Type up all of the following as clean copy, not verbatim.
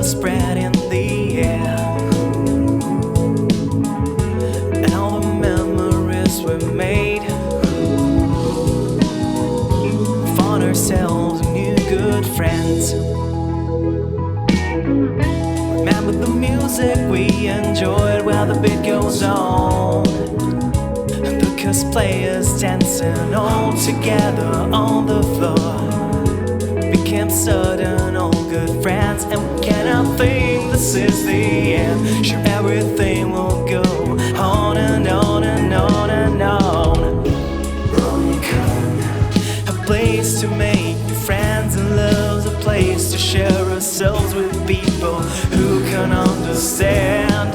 spread in the air, and all the memories we made. Found ourselves new good friends. Remember the music we enjoyed while the beat goes on, and the cosplayers dancing all together on the floor. Became certain all good friends, and we cannot think this is the end. Sure, everything will go on and on and on and on. A place to make new friends and love's a place to share ourselves with people who can understand.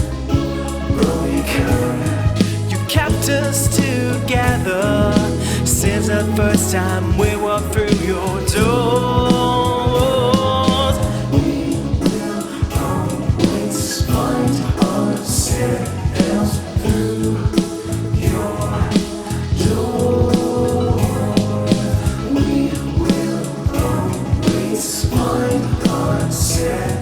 You kept us together since the first time we walked through your doors. We will always find ourselves through your door. We will always find ourselves.